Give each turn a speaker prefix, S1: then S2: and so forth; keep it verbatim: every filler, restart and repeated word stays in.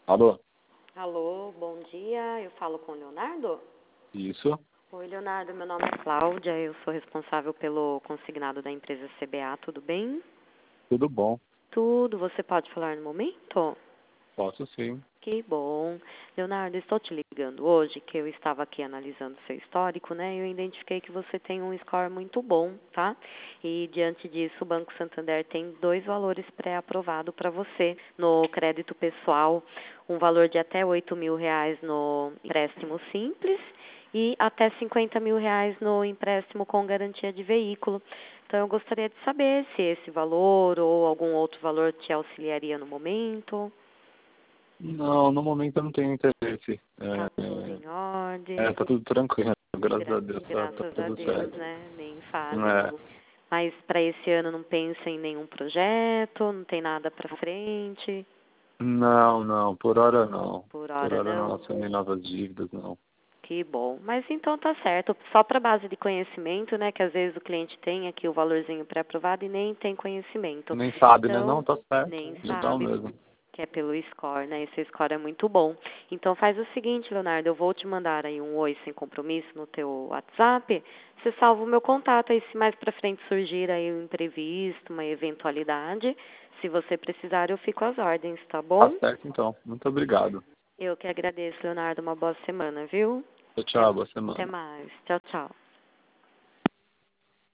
S1: Alô?
S2: Alô, bom dia. Eu falo com o Leonardo?
S1: Isso.
S2: Oi, Leonardo. Meu nome é Cláudia. Eu sou responsável pelo consignado da empresa C B A. Tudo bem?
S1: Tudo bom.
S2: Tudo. Você pode falar no momento?
S1: Posso sim.
S2: Que bom. Leonardo, estou te ligando hoje que eu estava aqui analisando seu histórico, né? E eu identifiquei que você tem um score muito bom, tá? E diante disso, o Banco Santander tem dois valores pré-aprovados para você no crédito pessoal, um valor de até oito mil reais no empréstimo simples e até cinquenta mil reais no empréstimo com garantia de veículo. Então, eu gostaria de saber se esse valor ou algum outro valor te auxiliaria no momento.
S1: Não, no momento eu não tenho interesse.
S2: Tá tudo
S1: É,
S2: em ordem.
S1: é tá tudo tranquilo. Graças
S2: Gra
S1: a Deus, tá, tá
S2: graças a
S1: tudo
S2: Deus,
S1: certo.
S2: né? Nem fale.
S1: É,
S2: Mas para esse ano não pensa em nenhum projeto, não tem nada para frente.
S1: não, não, por hora não.
S2: Por
S1: Por
S2: hora
S1: hora não
S2: não.
S1: assumir novas dívidas, não.
S2: Que bom. Mas então tá certo. Só para base de conhecimento, né? Que às vezes o cliente tem aqui o valorzinho pré-aprovado e nem tem conhecimento.
S1: Nem sabe, né? Não,
S2: Então,
S1: tá certo.
S2: nem
S1: Legal
S2: sabe.
S1: mesmo.
S2: Que é pelo score, né? Esse score é muito bom. Então faz o seguinte, Leonardo, eu vou te mandar aí um oi sem compromisso no teu WhatsApp. Você salva o meu contato aí, se mais pra frente surgir aí um imprevisto, uma eventualidade. Se você precisar, eu fico às ordens, tá
S1: Tá
S2: bom?
S1: certo então. Muito obrigado.
S2: Eu que agradeço, Leonardo. Uma boa semana, viu?
S1: Tchau,
S2: Até,
S1: tchau, boa
S2: até
S1: semana.
S2: mais. Tchau, tchau.